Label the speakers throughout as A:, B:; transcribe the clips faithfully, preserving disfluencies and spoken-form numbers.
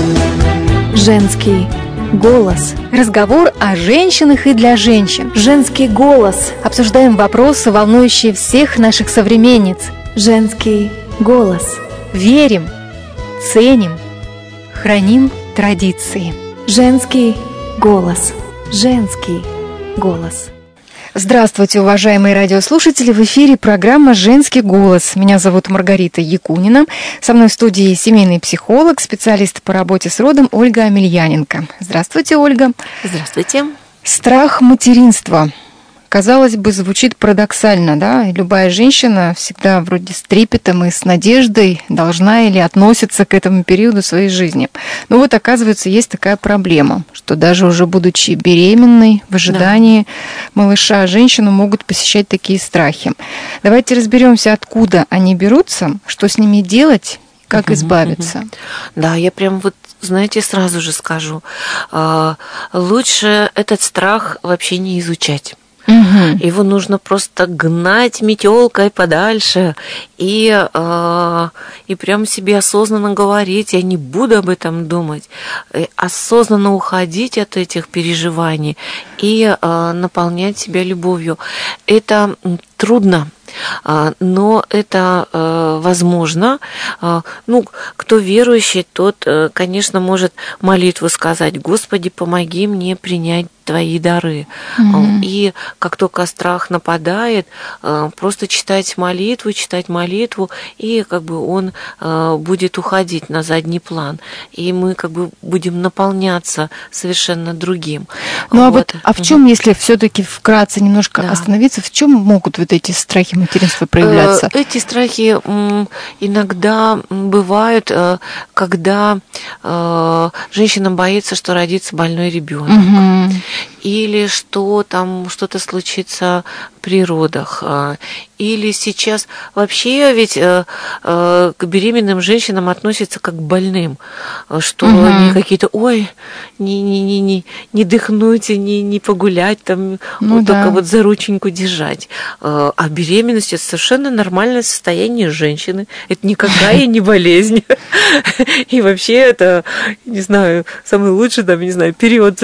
A: Женский голос.
B: Разговор о женщинах и для женщин.
A: Женский голос.
B: Обсуждаем вопросы, волнующие всех наших современниц.
A: Женский голос.
B: Верим, ценим, храним традиции.
A: Женский голос. Женский голос.
B: Здравствуйте, уважаемые радиослушатели! В эфире программа «Женский голос». Меня зовут Маргарита Якунина. Со мной в студии семейный психолог, специалист по работе с родом Ольга Амельяненко. Здравствуйте, Ольга.
C: Здравствуйте.
B: Страх материнства. Казалось бы, звучит парадоксально, да? Любая женщина всегда вроде с трепетом и с надеждой должна или относится к этому периоду своей жизни. Но вот, оказывается, есть такая проблема, что даже уже будучи беременной, в ожидании да. малыша, женщину могут посещать такие страхи. Давайте разберемся, откуда они берутся, что с ними делать, как избавиться.
C: Да, я прям вот, знаете, сразу же скажу, лучше этот страх вообще не изучать. Угу. Его нужно просто гнать метелкой подальше и, э, и прям себе осознанно говорить, я не буду об этом думать, осознанно уходить от этих переживаний и э, наполнять себя любовью. Это трудно. Но это э, возможно. Ну, кто верующий, тот, конечно, может молитву сказать: «Господи, помоги мне принять Твои дары». Mm-hmm. И как только страх нападает, просто читать молитву, читать молитву, и как бы он будет уходить на задний план. И мы как бы будем наполняться совершенно другим.
B: Ну а вот, вот а в чем, mm-hmm. если все-таки вкратце немножко да. остановиться, в чем могут вот эти страхи материнства проявляться?
C: Эти страхи иногда бывают, когда женщина боится, что родится больной ребенок. Mm-hmm. Или что там что-то случится при родах. Или сейчас вообще ведь э, э, к беременным женщинам относятся как к больным, что угу. они какие-то, ой, не, не, не, не, не дыхнуть, не, не погулять, там, ну, вот да. только вот за рученьку держать. А беременность – это совершенно нормальное состояние женщины. Это никакая не болезнь. И вообще это, не знаю, самый лучший, там, не знаю, период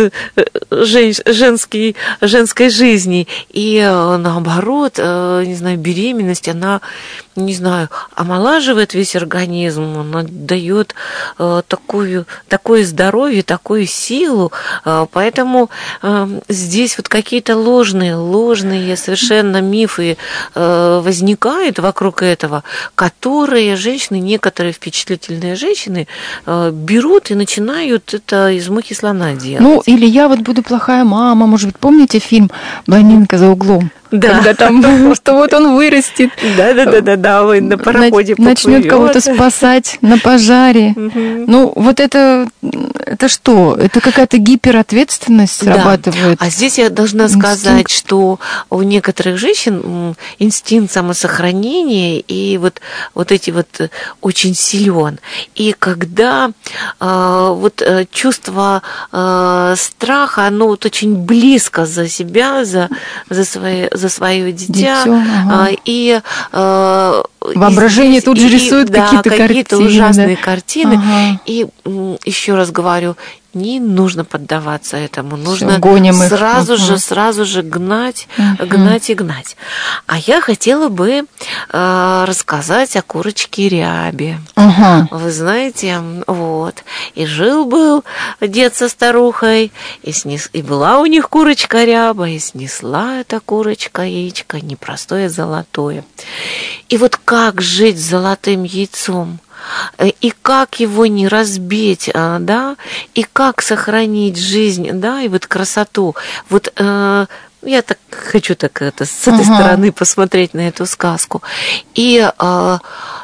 C: женской, женской жизни. И наоборот, не знаю, беременность, она, не знаю, омолаживает весь организм, она дает э, такую, такое здоровье, такую силу, э, поэтому э, здесь вот какие-то ложные, ложные совершенно мифы э, возникают вокруг этого, которые женщины, некоторые впечатлительные женщины э, берут и начинают это из мухи слона делать.
B: Ну, или я вот буду плохая мама, может быть, помните фильм «Блондинка за углом»?
C: Да.
B: Когда там, что вот он вырастет.
C: Да-да-да, ой, на пароходе
B: начнет кого-то спасать на пожаре. Угу. Ну, вот это, это что? Это какая-то гиперответственность срабатывает?
C: Да. А здесь я должна инстинкт. сказать, что у некоторых женщин инстинкт самосохранения и вот, вот эти вот очень силен. И когда э, вот чувство э, страха, оно вот очень близко за себя, за, за свои за свое дитя, Дитё, ага. и э,
B: воображение и, тут же рисует
C: и,
B: какие-то,
C: да, какие-то
B: картины,
C: ужасные
B: да.
C: картины.
B: Ага.
C: И еще раз говорю, не нужно поддаваться этому, нужно
B: Всё,
C: сразу
B: их.
C: же, сразу же гнать,
B: uh-huh.
C: гнать и гнать. А я хотела бы э, рассказать о курочке Рябе. Uh-huh. Вы знаете, вот. И жил-был дед со старухой, и, снес, и была у них курочка Ряба, и снесла эта курочка яичко, непростое, золотое. И вот как жить с золотым яйцом? И как его не разбить, да, и как сохранить жизнь, да, и вот красоту. Вот э, я так хочу так это с этой uh-huh. стороны посмотреть на эту сказку. И э,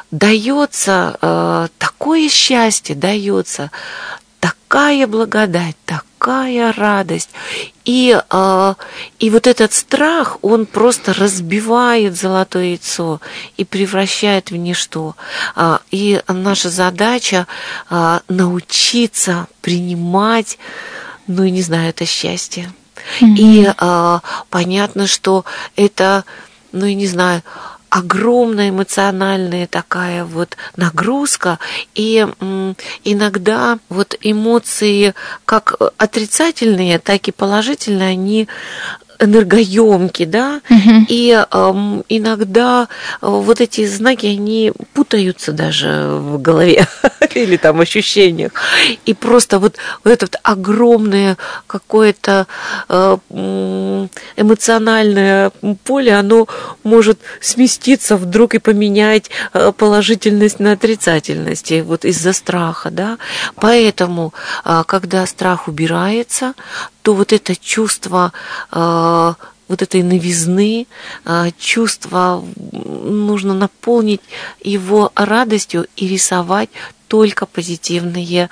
C: дается э, такое счастье, дается такая благодать, такая радость. И, э, и вот этот страх, он просто разбивает золотое яйцо и превращает в ничто. Э, и наша задача э, научиться принимать, ну, не знаю, это счастье. Mm-hmm. И э, понятно, что это, ну, я не знаю, огромная эмоциональная такая вот нагрузка, и м, иногда вот эмоции как отрицательные, так и положительные, они энергоемкие, да, uh-huh. и э, иногда вот эти знаки, они путаются даже в голове или там ощущениях, и просто вот, вот это вот огромное какое-то э, эмоциональное поле, оно может сместиться вдруг и поменять положительность на отрицательность, и вот из-за страха, да, поэтому, когда страх убирается, то вот это чувство э, вот этой новизны, э, чувство нужно наполнить его радостью и рисовать только позитивные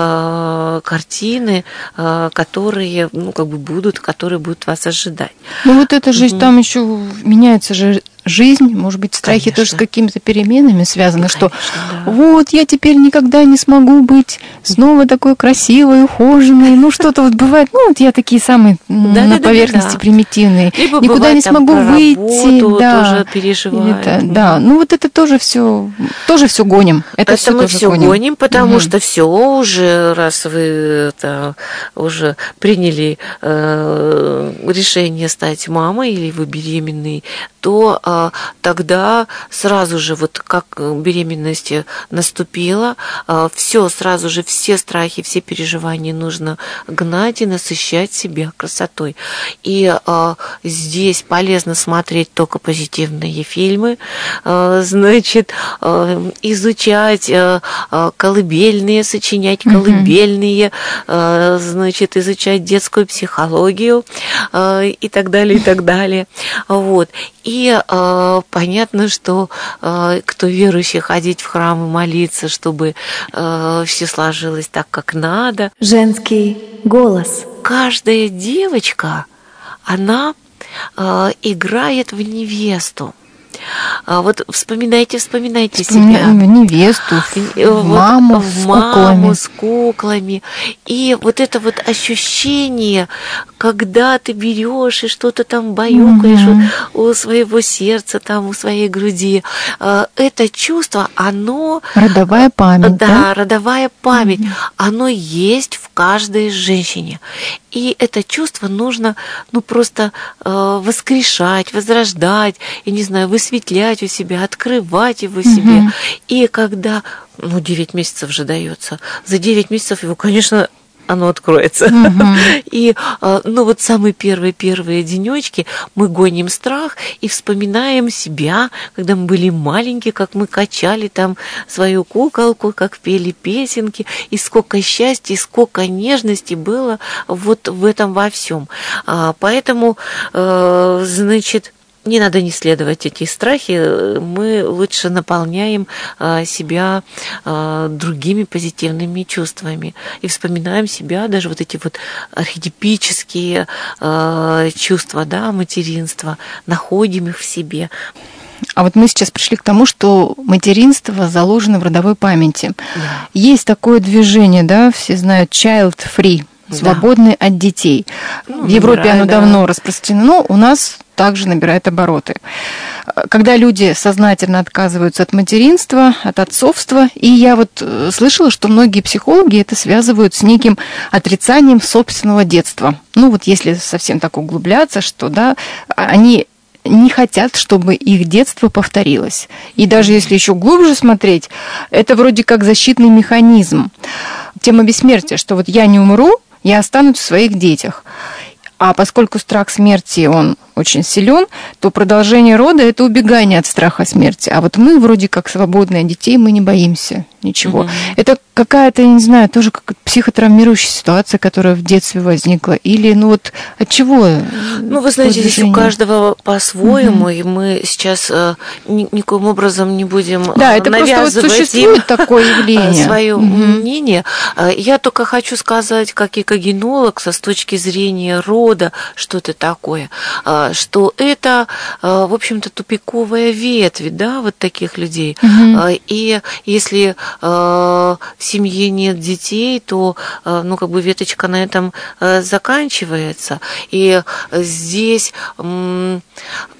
C: э, картины, э, которые, ну, как бы будут, которые будут вас ожидать.
B: Ну вот это же mm-hmm. там еще меняется же жизнь, может быть, страхи конечно. Тоже с какими-то переменами связаны, конечно, что да. вот я теперь никогда не смогу быть снова такой красивой, ухоженной, ну что-то вот бывает, ну вот я такие самые да, на да, поверхности да, да. примитивные,
C: либо
B: никуда
C: бывает,
B: не смогу выйти, да,
C: тоже переживаю.
B: Это, да, ну вот это тоже все, тоже все гоним, это, это все
C: мы
B: тоже
C: все
B: гоним,
C: гоним потому
B: угу.
C: что все уже, раз вы это, уже приняли э, решение стать мамой или вы беременный, то э, тогда сразу же, вот как беременность наступила, э, все сразу же, все страхи, все переживания нужно гнать и насыщать себя красотой. И э, здесь полезно смотреть только позитивные фильмы, э, значит, э, изучать э, колыбельные, сочинять колыбельные, mm-hmm. э, значит, изучать детскую психологию э, и так далее, и так далее. Вот. И э, понятно, что э, кто верующий, ходить в храм и молиться, чтобы э, все сложилось так, как надо.
A: Женский голос.
C: Каждая девочка, она э, играет в невесту. А вот вспоминайте, вспоминайте
B: Вспомина...
C: себя.
B: Невесту, в маму,
C: вот,
B: с
C: маму
B: куклами.
C: с куклами. И вот это вот ощущение, когда ты берешь и что-то там баюкаешь mm-hmm. у своего сердца, там, у своей груди, это чувство, оно...
B: Родовая память, да?
C: Да, родовая память. Mm-hmm. Оно есть в каждой женщине. И это чувство нужно, ну, просто э, воскрешать, возрождать, я не знаю, высветлять у себя, открывать его mm-hmm. себе. И когда, ну, девять месяцев же дается, за девять месяцев его, конечно, оно откроется. Mm-hmm. И, ну, вот самые первые-первые денечки мы гоним страх и вспоминаем себя, когда мы были маленькие, как мы качали там свою куколку, как пели песенки, и сколько счастья, и сколько нежности было вот в этом во всем. Поэтому, значит, не надо не следовать эти страхи, мы лучше наполняем себя другими позитивными чувствами и вспоминаем себя, даже вот эти вот архетипические чувства, да, материнства, находим их в себе.
B: А вот мы сейчас пришли к тому, что материнство заложено в родовой памяти. Да. Есть такое движение, да, все знают, child free, свободный да. от детей. Ну, в Европе оно да. давно распространено, у нас также набирает обороты. Когда люди сознательно отказываются от материнства, от отцовства, и я вот слышала, что многие психологи это связывают с неким отрицанием собственного детства. Ну вот если совсем так углубляться, что да, они не хотят, чтобы их детство повторилось. И даже если еще глубже смотреть, это вроде как защитный механизм. Тема бессмертия, что вот я не умру, я останусь в своих детях. А поскольку страх смерти, он очень силен, то продолжение рода – это убегание от страха смерти. А вот мы вроде как свободные детей, мы не боимся ничего. Mm-hmm. Это какая-то, я не знаю, тоже как психотравмирующая ситуация, которая в детстве возникла. Или, ну вот, от чего?
C: Ну, вы знаете, здесь у каждого по-своему, mm-hmm. и мы сейчас э, ни, никаким образом не будем
B: да, это
C: навязывать
B: просто вот существует такое явление.
C: Свое
B: mm-hmm.
C: мнение. Я только хочу сказать, как экогенолог, со с точки зрения рода, что это такое, что это, в общем-то, тупиковая ветвь, да, вот таких людей. Mm-hmm. И если в семье нет детей, то, ну, как бы веточка на этом заканчивается. И здесь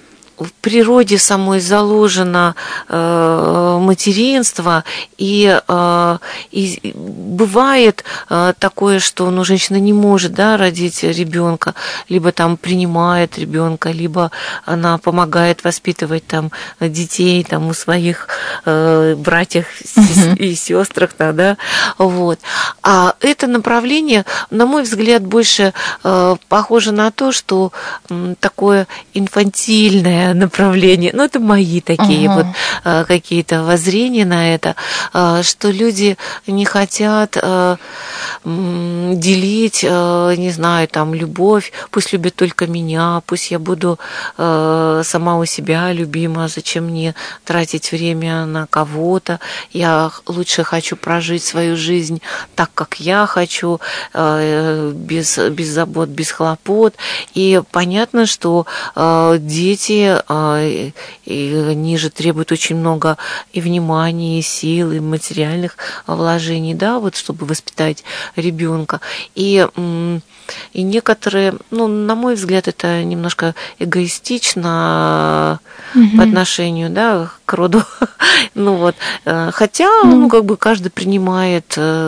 C: в природе самой заложено э, материнство, и, э, и бывает э, такое, что ну, женщина не может, да, родить ребенка, либо там принимает ребенка, либо она помогает воспитывать там детей там, у своих э, братьев uh-huh. и сестрах, да, вот. А это направление, на мой взгляд, больше э, похоже на то, что э, такое инфантильное направление, ну это мои такие uh-huh. вот э, какие-то воззрения на это, э, что люди не хотят э, э, делить, э, не знаю, там любовь, пусть любят только меня, пусть я буду э, сама у себя любима, зачем мне тратить время на кого-то, я лучше хочу прожить свою жизнь так, как я хочу, э, без, без забот, без хлопот. И понятно, что э, дети, э, и они же требуют очень много и внимания, и сил, и материальных вложений, да, вот чтобы воспитать ребенка. И И некоторые, ну, на мой взгляд, это немножко эгоистично угу. по отношению, да, к роду. Ну вот, хотя, ну, ну как бы каждый принимает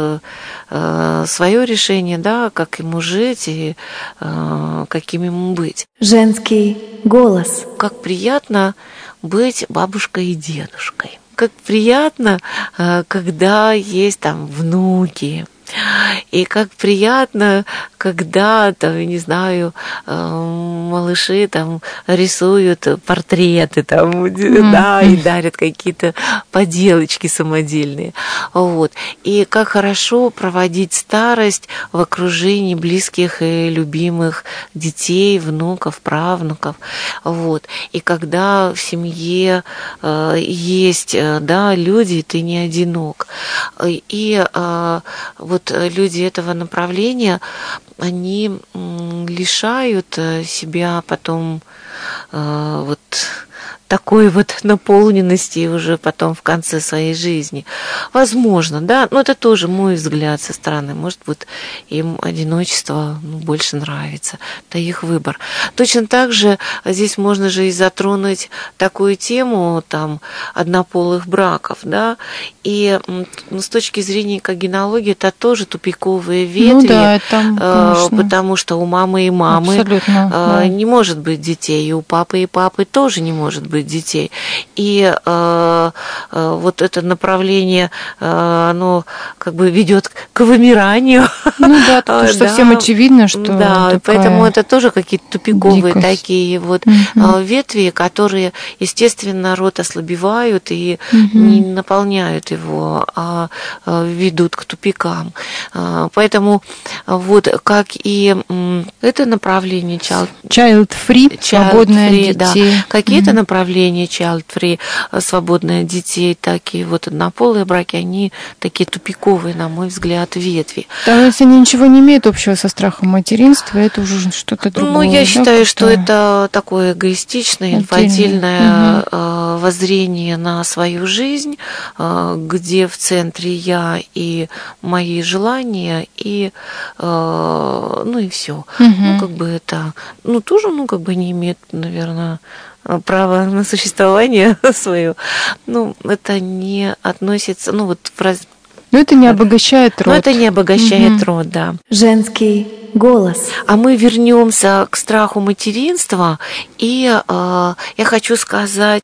C: свое решение, да, как ему жить и каким ему быть.
A: Женский голос.
C: Как приятно быть бабушкой и дедушкой. Как приятно, когда есть там внуки. И как приятно, когда, там, я не знаю, малыши там рисуют портреты, там, mm-hmm. да, и дарят какие-то поделочки самодельные. Вот. И как хорошо проводить старость в окружении близких и любимых детей, внуков, правнуков. Вот. И когда в семье есть, да, люди, ты не одинок. И вот люди этого направления, они лишают себя потом вот такой вот наполненности уже потом в конце своей жизни. Возможно, да, но это тоже мой взгляд со стороны. Может, вот им одиночество ну, больше нравится. Это их выбор. Точно так же здесь можно же и затронуть такую тему там однополых браков, да, и ну, с точки зрения экогенеалогии это тоже тупиковые ветви, ну, да, это, потому что у мамы и мамы Абсолютно, да. не может быть детей, и у папы и папы тоже не может быть детей. И э, э, вот это направление, э, оно как бы ведет к вымиранию. Ну да,
B: потому что совсем очевидно, что
C: да, поэтому это тоже какие-то тупиковые дикость. Такие вот угу. ветви, которые, естественно, род ослабевают и угу. не наполняют его, а ведут к тупикам. Поэтому вот как и это направление child,
B: child free, свободное детей.
C: Да, какие-то mm-hmm. направления child free, свободное детей, так и вот однополые браки, они такие тупиковые, на мой взгляд, ветви.
B: Да, если они ничего не имеют общего со страхом материнства, это уже что-то другое.
C: Ну, я да, считаю, как-то... что это такое эгоистичное, инфантильное угу. воззрение на свою жизнь, где в центре я и мои желания, и ну и все. Угу. Ну, как бы это, ну, тоже, ну, как бы не имеет, наверное, право на существование свое, ну, это не относится, ну, вот в раз...
B: Но это не обогащает род.
C: Но это не обогащает угу. род, да.
A: Женский голос.
C: А мы вернемся к страху материнства, и э, я хочу сказать